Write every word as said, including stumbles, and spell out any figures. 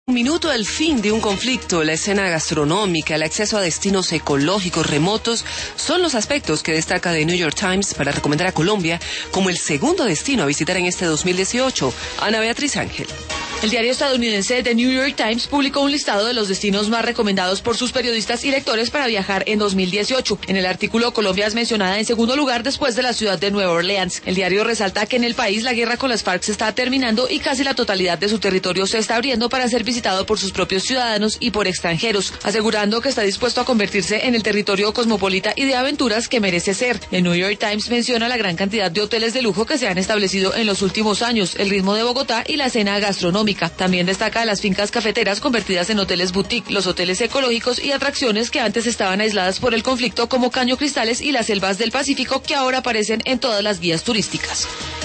Un minuto al fin de un conflicto, la escena gastronómica, el acceso a destinos ecológicos remotos son los aspectos que destaca The New York Times para recomendar a Colombia como el segundo destino a visitar en este dos mil dieciocho. Ana Beatriz Ángel. El diario estadounidense The New York Times publicó un listado de los destinos más recomendados por sus periodistas y lectores para viajar en dos mil dieciocho. En el artículo, Colombia es mencionada en segundo lugar después de la ciudad de Nueva Orleans. El diario resalta que en el país la guerra con las FARC se está terminando y casi la totalidad de su territorio se está abriendo para ser visitado por sus propios ciudadanos y por extranjeros, asegurando que está dispuesto a convertirse en el territorio cosmopolita y de aventuras que merece ser. The New York Times menciona la gran cantidad de hoteles de lujo que se han establecido en los últimos años, el ritmo de Bogotá y la escena gastronómica. También destaca las fincas cafeteras convertidas en hoteles boutique, los hoteles ecológicos y atracciones que antes estaban aisladas por el conflicto como Caño Cristales y las selvas del Pacífico que ahora aparecen en todas las guías turísticas.